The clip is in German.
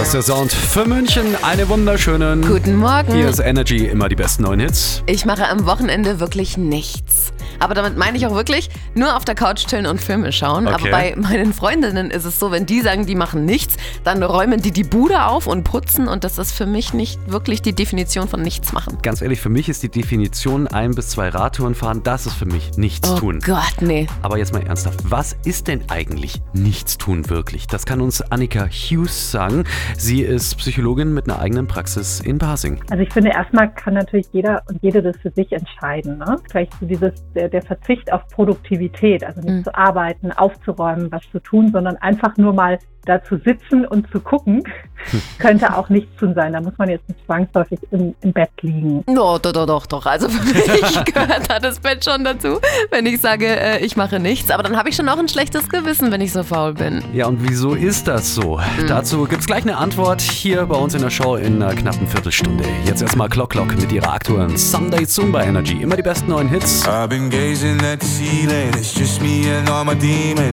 ist der Sound für München. Einen wunderschönen Guten Morgen. Hier ist Energy, immer die besten neuen Hits. Ich mache am Wochenende wirklich nichts. Aber damit meine ich auch wirklich nur auf der Couch chillen und Filme schauen. Okay. Aber bei meinen Freundinnen ist es so, wenn die sagen, die machen nichts, dann räumen die Bude auf und putzen. Und das ist für mich nicht wirklich die Definition von nichts machen. Ganz ehrlich, für mich ist die Definition 1 bis 2 Radtouren fahren, das ist für mich nichts tun. Oh Gott, nee. Aber jetzt mal ernsthaft, was ist denn eigentlich nichts tun wirklich? Das kann uns Annika Hughes sagen. Sie ist Psychologin mit einer eigenen Praxis in Pasing. Also ich finde, erstmal kann natürlich jeder und jede das für sich entscheiden. Ne? Vielleicht so der Verzicht auf Produktivität, also nicht zu arbeiten, aufzuräumen, was zu tun, sondern einfach nur mal da zu sitzen und zu gucken, könnte auch nichts tun sein. Da muss man jetzt nicht zwangsläufig im Bett liegen. No, doch. Also für mich gehört da das Bett schon dazu, wenn ich sage, ich mache nichts. Aber dann habe ich schon auch ein schlechtes Gewissen, wenn ich so faul bin. Ja, und wieso ist das so? Dazu gibt's gleich eine Antwort hier bei uns in der Show in einer knappen Viertelstunde. Jetzt erstmal Clock mit ihrer aktuellen Sunday Zumba Energy. Immer die besten neuen Hits. I've been gazing at the ceiling, it's just me and all my demons.